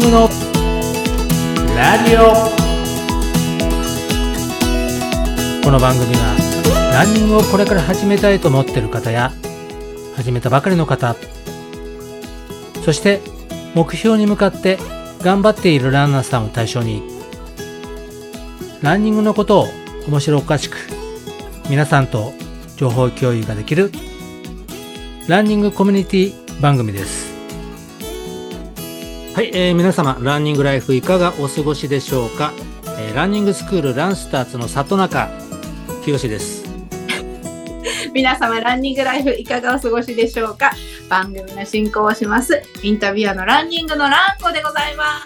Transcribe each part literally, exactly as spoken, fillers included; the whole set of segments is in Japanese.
グのラジオ。この番組はランニングをこれから始めたいと思っている方や始めたばかりの方、そして目標に向かって頑張っているランナーさんを対象にランニングのことを面白おかしく皆さんと情報共有ができるランニングコミュニティ番組です。はい、えー、皆様ランニングライフいかがお過ごしでしょうか。えー、ランニングスクールランスターズの里中清です。 皆様ランニングライフいかがお過ごしでしょうか。番組の進行をしますインタビュアーのランニングのランコでございます。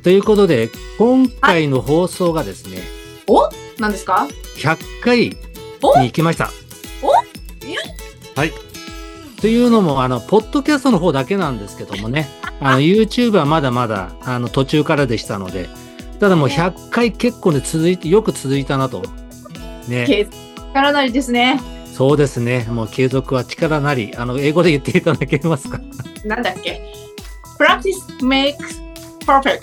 ということで今回の放送がですね、 お何ですか。 ひゃっかいに行きました。 おはい。というのもあのポッドキャストの方だけなんですけどもね、あの YouTube はまだまだあの途中からでしたので、ただもうひゃっかい結構ね続いてよく続いたなとね。 力なりですね。 そうですね。もう継続は力なり。あの英語で言っていただけますか。 なんだっけ。Practice makes perfect。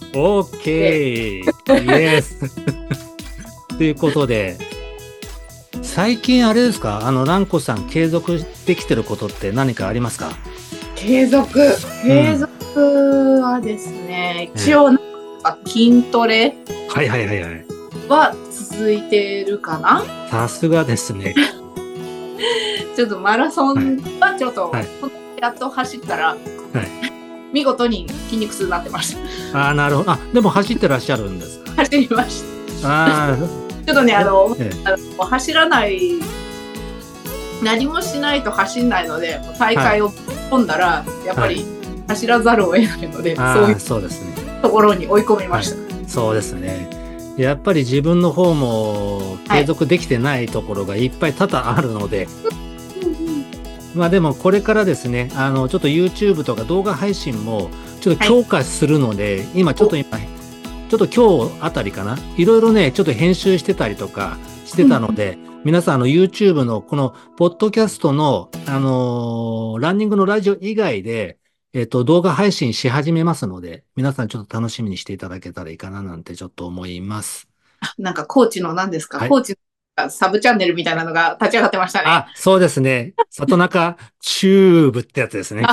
OK。Yes。ということで、最近あれですか。あのランコさん継続できてることって何かありますか。 継続。継続はですね、うん、一応なんか筋トレ。 はいはいはいはい。 は続いてるかな。 さすがですね。 ちょっとマラソンはちょっと、はい、やっと走ったら、はい、見事に筋肉痛になってました。 ああ、なるほど。あ、でも走ってらっしゃるんですか。 走りました。ああ、ちょっとね、あの、ええ、あの走らない、何もしないと走んないので、大会を飛んだら、はい、やっぱり走らざるを得ないので、はい、そういうそうですね。 ところに追い込みました。 はい、そうですね。やっぱり自分の方も継続できてないところがいっぱい多々あるので、はい、まあでもこれからですね、あのちょっと YouTube とか動画配信もちょっと強化するので、はい、今ちょっと今ちょっと今日あたりかないろいろねちょっと編集してたりとかしてたので、うん、皆さんあの YouTube のこのポッドキャストのあのー、ランニングのラジオ以外でえっと、動画配信し始めますので、皆さんちょっと楽しみにしていただけたらいいかななんてちょっと思います。 なんかコーチの何ですか、はい、コーチのサブチャンネルみたいなのが立ち上がってましたね。 あ、そうですね。里中チューブってやつですね。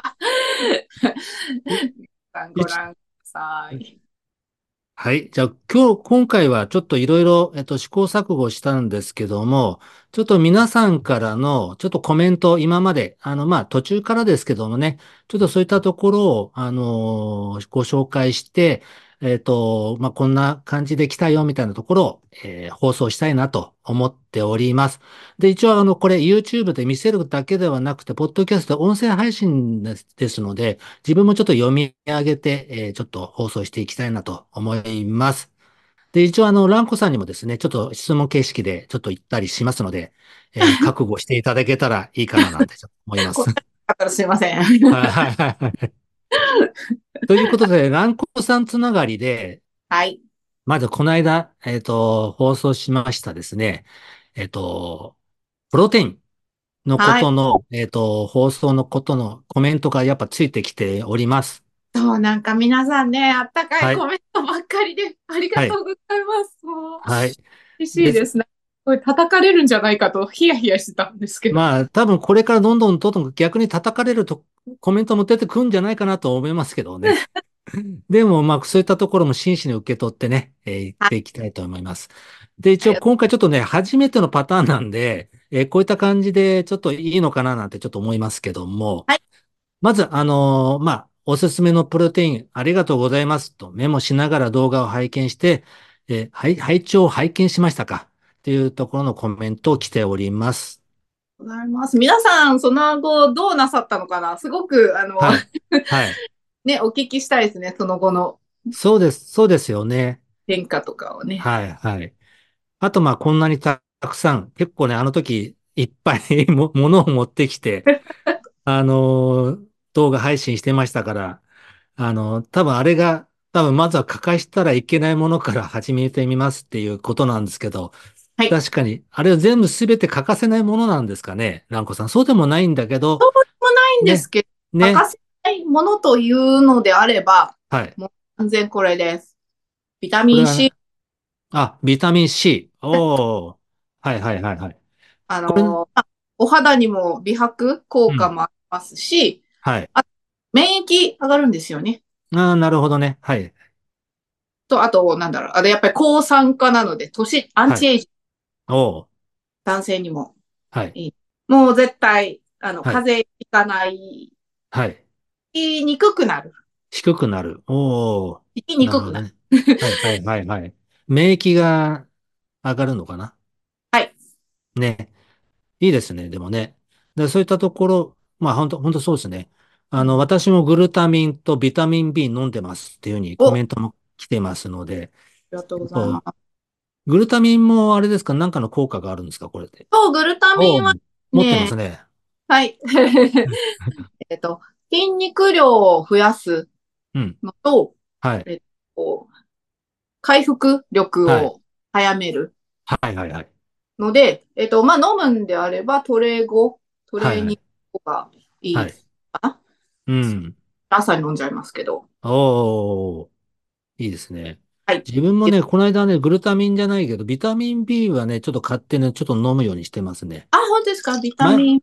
ご覧ください。 はい。じゃあ今日、今回はちょっといろいろ、えっと、試行錯誤したんですけども、ちょっと皆さんからの、ちょっとコメント、今まで、あの、まあ、途中からですけどもね、ちょっとそういったところを、あのー、ご紹介して、えっと、まあ、こんな感じで来たよ、みたいなところを、えー、放送したいなと思っております。で、一応、あの、これ YouTube で見せるだけではなくて、ポッドキャスト音声配信ですので、自分もちょっと読み上げて、えー、ちょっと放送していきたいなと思います。で、一応、あの、ランコさんにもですね、ちょっと質問形式でちょっと言ったりしますので、えー、覚悟していただけたらいいかななんてちょっと思います。 すいません。 はいはいはい。ということで、ランコさんつながりで、 はい。 まずこの間、えっと、放送しましたですね、えっと、プロテインのことの、はい、えっと、放送のことのコメントがやっぱついてきております。 そう、なんか皆さんね、あったかいコメントばっかりで、はい、ありがとうございます。 はい。 嬉しいですね。これ叩かれるんじゃないかとヒヤヒヤしてたんですけど。 まあ、多分これからどんどんどんどん逆に叩かれるとコメントも出てくるんじゃないかなと思いますけどね。でも、まあ、そういったところも真摯に受け取ってね、えー、言っていきたいと思います。で、一応今回ちょっとね、初めてのパターンなんで、えー、こういった感じでちょっといいのかななんてちょっと思いますけども、 はい、 まず、あのー、まあ、おすすめのプロテインありがとうございますとメモしながら動画を拝見して、えー、はい、拝聴拝見しましたかっていうところのコメントを来ております。 ございます。皆さん、その後どうなさったのかな。すごく、あの、 はい。はい。 ね、お聞きしたいですね、その後の。 そうです、そうですよね。 変化とかをね。 はい、はい。あと、まあ、こんなにたくさん、結構ね、あの時、いっぱいも、ものを持ってきて、あのー、動画配信してましたから、あのー、多分あれが、多分まずは欠かしたらいけないものから始めてみますっていうことなんですけど、 はい、 確かに、あれは全部すべて欠かせないものなんですかね、ランコさん。そうでもないんだけど、 そうでもないんですけど、 ね、ね、 欠かせないものというのであれば、 はい。 もう完全これです。ビタミンこれはね、 C。 あ、ビタミン C。おー。はいはいはいはい。 あこれ、 の、あお肌にも美白効果うん。 もありますし、 はい。 あ、免疫上がるんですよね。 ああ、なるほどね。はい。 と、あと、なんだろう。あれ、やっぱり抗酸化なので、年、アンはい。 チエイジ、 おー。 男性にもはい。 いい。もう絶対、あの、 はい。 風邪ひかない、 はい。 ひきにくくなる。 低くなる。おー。 ひきにくくなる。 なるほどね。はいはいはいはい。免疫が上がるのかな。 はい。 ね。いいですね。でもね。で、そういったところ、まあ本当、本当そうですね。あの、 うん、 私もグルタミンとビタミン B 飲んでますっていうふうにコお、あメントも来てますので、 りがとうございまとす。 グルタミンもあれですか、何かの効果があるんですか、これで。 と、グルタミンはおー、持ってまね、 すね。 はい。えっと、筋肉量を増やすうん。 のと、 はい。 えっと、回復力はい。 を早めるはいはいはい。 ので、えっと、まあ、飲むんであれば、トレ後、トレーニンはいはい。 グがいいはい。 かな。 うん。 朝に飲んじゃいますけど。 おー、いいですね。 はい。 自分もね、この間ね、グルタミンじゃないけど、ビタミン B はね、ちょっと買ってね、ちょっと飲むようにしてますね。 あ、本当ですか？ビタ前、 ミン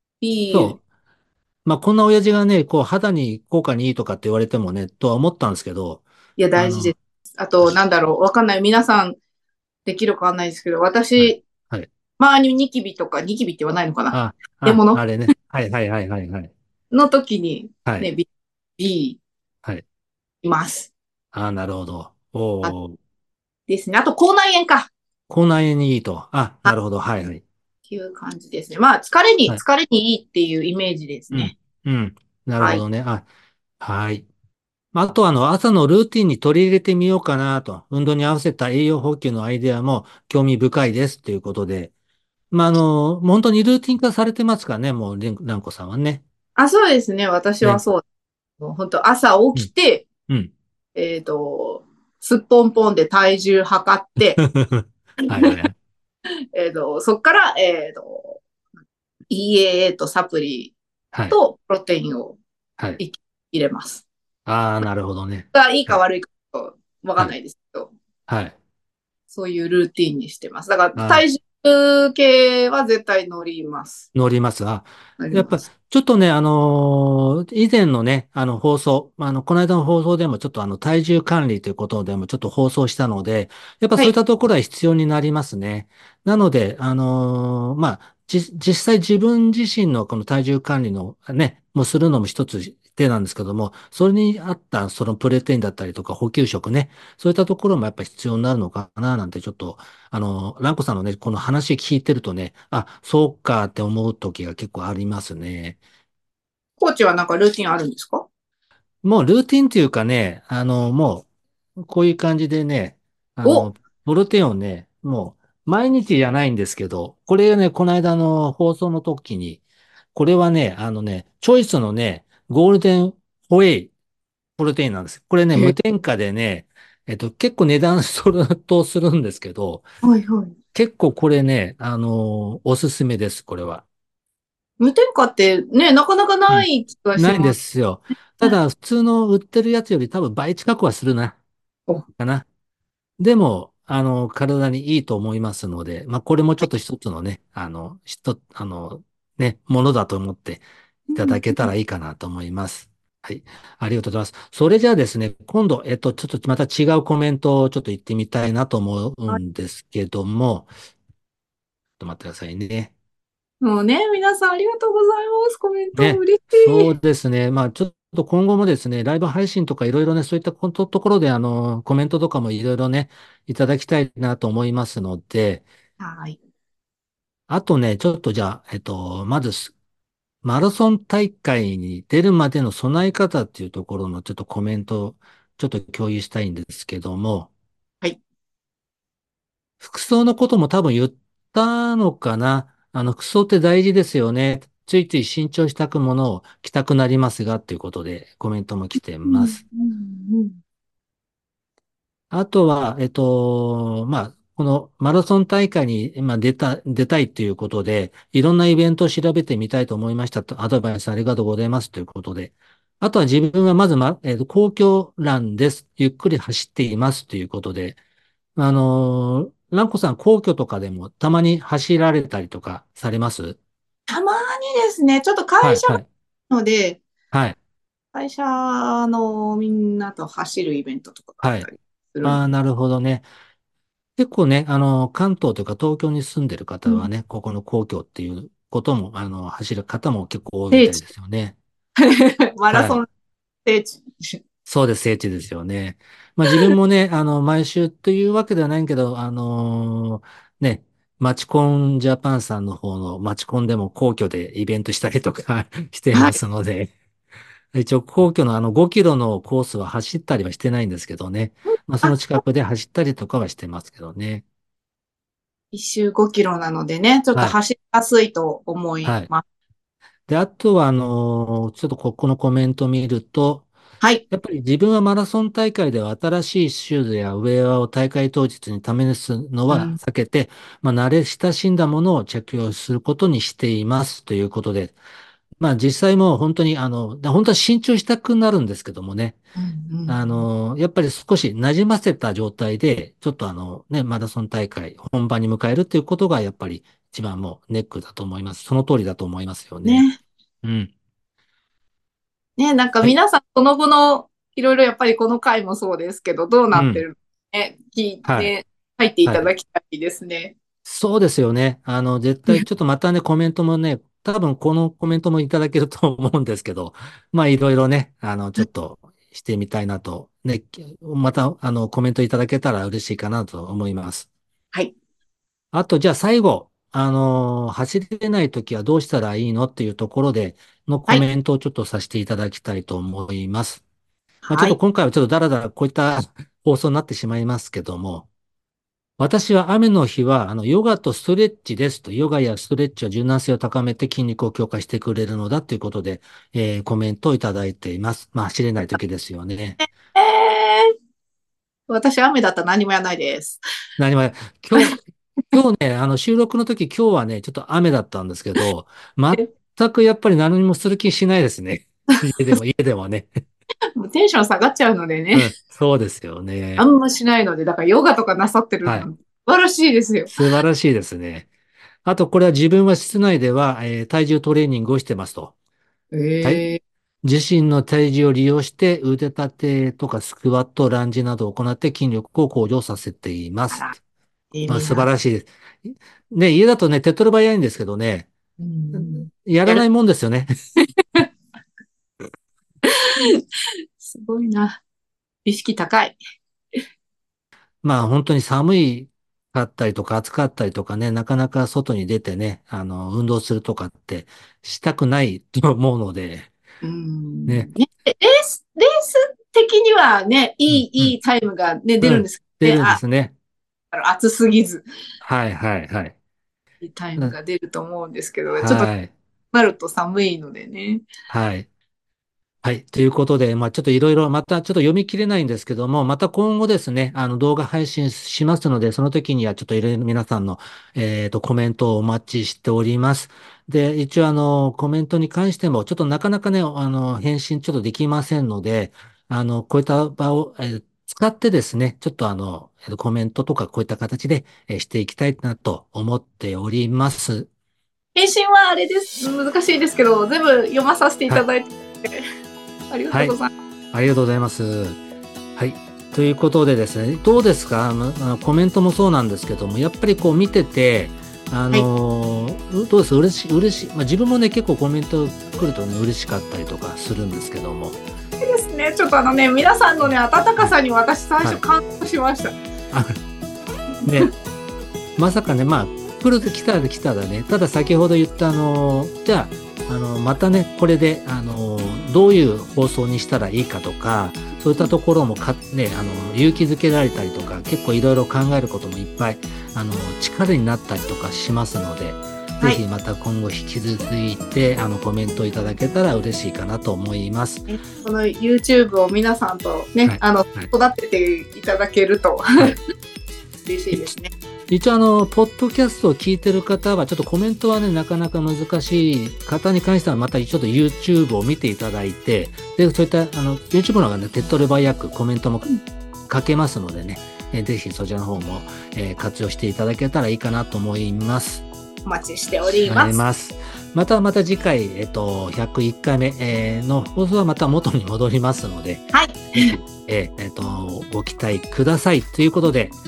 B。 そう。まあ、こんな親父がね、こう、肌に効果にいいとかって言われてもね、とは思ったんですけど、 いや、 あの、 大事です。あと、なんだろう。わかんない。皆さんできるかわかんないですけど、 はい。 私、 はい。 周りにニキビとか、ニキビって言わないのかな？ あ、あ、 獲物あれね。はいはいはいはいはい。 の時に、ね、 はい。 B、B はい。 います。 あ、なるほど。 あ、 おー、 ですね。あと、口内炎か。 口内炎にいいと。あ、 あ、っなるほど。はいはい。 ていう感じですね。まあ、疲れに、 はい。 疲れにいいっていうイメージですうん。 ね。 うん。なるはい。 ほどね。あ、はい。まああと、あの、朝のルーティンに取り入れてみようかなと。運動に合わせた栄養補給のアイデアも興味深いですということで。まあ、あの、本当にルーティン化されてますかね、もう、りん蘭子さんはね。 あ、そうですね。私はね。 そう。もう本当朝うん。 起きて、 うん。 えっと、すっぽんぽんで体重測って、 はいはいはい。 えっと、そっから、えっと、イーエーエー とサプリはい。 とプロテインをはい。 入れます。 ああ、なるほどね。 がいいはい。 か悪いかわかはい。 んないですけど、 はい。 そういうルーティンにしてます。だからあ体重計は絶対乗ります。 乗ります。あ、やっぱ、 乗ります。 ちょっとね、あのー以前のね、あの、放送、まああの、この間の放送でもちょっとあの、体重管理ということでもちょっと放送したので、やっぱそういっはい。 たところは必要になりますね。なので、あのーまあ、じ、実際自分自身のこの体重管理のね、もうするのも一つ手なんですけども、それに合ったそのプロテインだったりとか補給食ね、そういったところもやっぱ必要になるのかななんてちょっとあの、ランコさんのね、この話聞いてるとね、あ、そうかって思う時が結構ありますね。 コーチはなんかルーティンあるんですか？ もうルーティンっていうかね、あの、もう、こういう感じでね、あお、 の、プロテインをね、もう、毎日じゃないんですけど、これね、この間の放送の時に、これはね、あのね、チョイスのね、ゴールデンホエイプロテインなんです。これね、 へ、 無添加でね、えっと、結構値段相当するんですけど、 はいはい。 結構これね、あの、おすすめです、これは。 無添加ってね、なかなかうん。 ない気がしないんでます。 すよ。たね。 だ、普通の売ってるやつより多分倍近くはするな、 お、 かな。でも、あの、体にいいと思いますので、まあ、これもちょっと一つのね、あの、一あの、ね、ものだと思っていただけたらいいかなと思います。はい。ありがとうございます。それじゃあですね、今度、えっと、ちょっとまた違うコメントをちょっと言ってみたいなと思うはい。 んですけども、ちょっと待ってくださいね。 もうね、皆さんありがとうございます。コメントね、 嬉しそうい。 ですね。まあ、ちょっと今後もですね、ライブ配信とかいろいろね、そういったことところで、あの、コメントとかもいろいろね、いただきたいなと思いますので、 はい。 あとね、ちょっとじゃあ、えっと、まずす、マラソン大会に出るまでの備え方っていうところのちょっとコメントをちょっと共有したいんですけども、 はい。 服装のことも多分言ったのかな。あの、服装って大事ですよね。ついつい新調したくものを着たくなりますが、ということでコメントも来てうん、 ます。 うん、うん。 あとは、えっと、まあ、このマラソン大会に今出た、出たいということで、いろんなイベントを調べてみたいと思いましたと、アドバイスありがとうございますということで。 あとは自分はまず、ま、えっと、皇居ランです。ゆっくり走っていますということで、あのー、蘭子さん皇居とかでもたまに走られたりとかされます？ たまにですね、ちょっとはい、 会社はい、 なので、 はい、 会社のみんなと走るイベントとかがあはい。 ったりするんああ、 で。 なるほどね。結構ね、あの、関東というか東京に住んでるうん。 方はね、ここの皇居っていうことも、あの、走る方も結構多いみ聖地。 たいですよね。はい。 マラソン聖地。 そうです、聖地ですよね。まあ自分もね、あの、毎週というわけではないけど、あのーね、マチコンジャパンさんの方のマチコンでも皇居でイベントしたりとかしてはい。 ますので、一応皇居のあのごキロのコースは走ったりはしてないんですけどね。まあそのあ、 近くで走ったりとかはしてますけどね。 一周ごキロなのでね、ちょっとはい。 走りやすいと思いはい。 ます。 で、あとは、あのーちょっとここのコメントを見ると、 はい。 やっぱり自分はマラソン大会では新しいシューズやウェアを大会当日に試すのはうん。 避けて、まあ、慣れ親しんだものを着用することにしていますということで、まあ実際もう本当にあの、本当は新調したくなるんですけどもね、 うんうあん。 の、やっぱり少し馴染ませた状態で、ちょっとあのね、マラソン大会本番に迎えるということがやっぱり一番もうネックだと思います。その通りだと思いますよね。 ね。 うん。 ね、なんかはい。 皆さん、その後の、いろいろやっぱりこの回もそうですけど、どうなうん。 ってるのね、聞いはい。 て、入っていはい。 ただきたいですね。 そうですよね。あの、絶対、ちょっとまたね、コメントもね、多分このコメントもいただけると思うんですけど、まあ、いろいろね、あの、ちょっとしてみたいなと、ね、また、あの、コメントいただけたら嬉しいかなと思います。 はい。 あと、じゃあ最後、あの、走れないときはどうしたらいいのっていうところでのコはい。 メントをちょっとさせていただきたいと思います。まあ、ちょっはい。 と今回はちょっとだらだらこういった放送になってしまいますけども、私は雨の日は、あの、ヨガとストレッチですと、ヨガやストレッチは柔軟性を高めて筋肉を強化してくれるのだということで、えーコメントをいただいています。まあ、走れない時ですよね。 えー、私、雨だったら何もやらないです。 何も、今日、今日ね、あの、収録の時、今日はね、ちょっと雨だったんですけど、全くやっぱり何もする気しないですね。家でも、家でもね。 もうテンション下がっちゃうのでね、 うん、そうですよね。 あんましないので、だからヨガとかなさってるはい。 の素晴らしいですよ。 素晴らしいですね。あと、これは自分は室内では、えー体重トレーニングをしてますと。体ええ、 自身の体重を利用して腕立てとかスクワット、ランジなどを行って筋力を向上させています。 あら、いまあ、素晴いな。 らしいです。ね、家だとね、手っ取り早いんですけどね、 うん、やる、 やらないもんですよね。 すごいな。意識高い。 まあ、本当に寒いかったりとか暑かったりとかね、なかなか外に出てね、あの、運動するとかってしたくないと思うので、 うね。 ん。ね、レース、レース的にはね、いい、 うん、うん、 いいタイムがね、出うん。 るんですけ出どね。あ、 るんですね。 あの暑すぎず、 はい、はい、はい。 いいタイムうんが出ると思うんですけど、ちょっとはい、 なると寒いのでね。 はい。はい。ということで、まあ、ちょっといろいろ、またちょっと読み切れないんですけども、また今後ですね、あの動画配信しますので、その時にはちょっといろいろ皆さんの、えっと、コメントをお待ちしております。で、一応あの、コメントに関しても、ちょっとなかなかね、あの、返信ちょっとできませんので、あの、こういった場を、えー使ってですね、ちょっとあの、えーとコメントとかこういった形で、えーしていきたいなと思っております。 返信はあれです。難しいですけど、全部読まさせていはい。 ただいて、ありがとはい。 うございます。 ありがとうございます。はい。ということでですね、どうですかあの、あのコメントもそうなんですけども、やっぱりこう見てて、あはい。 のーどうです嬉しい、嬉しい。まあ、自分もね、結構コメント来るとね、嬉しかったりとかするんですけども。 ですね。ちょっとあのね、皆さんのね、温かさに私最はい。 初感動しました。 あ、ね、まさかね、まあ、来ると来たら来たらね、ただ先ほど言ったあのーじゃあ、あのーまたね、これで、あのーどういう放送にしたらいいかとか、そういったところもか、ね、あのー勇気づけられたりとか、結構いろいろ考えることもいっぱい、あのー力になったりとかしますので、ぜはい。 ひまた今後引き続いて、あの、コメントいただけたら嬉しいかなと思います。 ね、この YouTube を皆さんとね、 はい。 あの、 はい。 育てていただけるとはい。 嬉しいですね。 一応あの、ポッドキャストを聞いてる方は、ちょっとコメントはね、なかなか難しい方に関しては、またちょっと YouTube を見ていただいて、で、そういった、あの、YouTube の方がね、手っ取り早くコメントも書けますのでね、えーぜひそちらの方も、えー活用していただけたらいいかなと思います。 お待ちしております。 あります。またまた次回、えっと、ひゃくいっかいめ、えーの放送はまた元に戻りますので、 はい。 えーえっと、ご期待ください。ということで、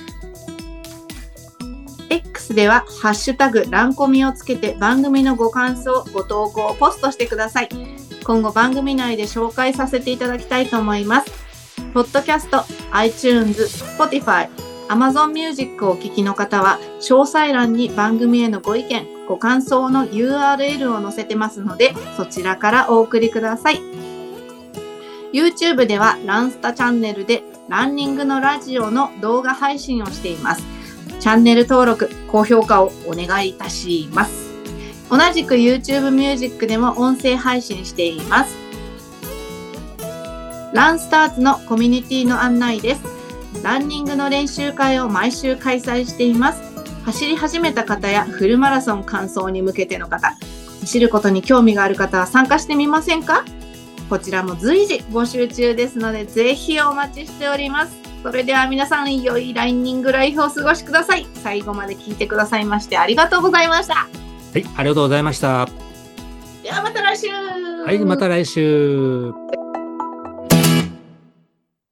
X では、ハッシュタグ、ランコミをつけて番組のご感想、ご投稿をポストしてください。今後番組内で紹介させていただきたいと思います。ポッドキャスト、iTunes、Spotify、Amazon Music をお聞きの方は、詳細欄に番組へのご意見、ご感想の ユーアールエル を載せてますので、そちらからお送りください。YouTube では、ランスタチャンネルでランニングのラジオの動画配信をしています。チャンネル登録、高評価をお願いいたします。同じく YouTube Music でも音声配信しています。ランスターズのコミュニティの案内です。ランニングの練習会を毎週開催しています。走り始めた方やフルマラソン完走に向けての方、走ることに興味がある方は参加してみませんか？こちらも随時募集中ですので、ぜひお待ちしております。それでは皆さん、良いランニングライフをお過ごしください。最後まで聞いてくださいましてありがとうございました。はい、ありがとうございました。 ではまた来週。 はい、また来週。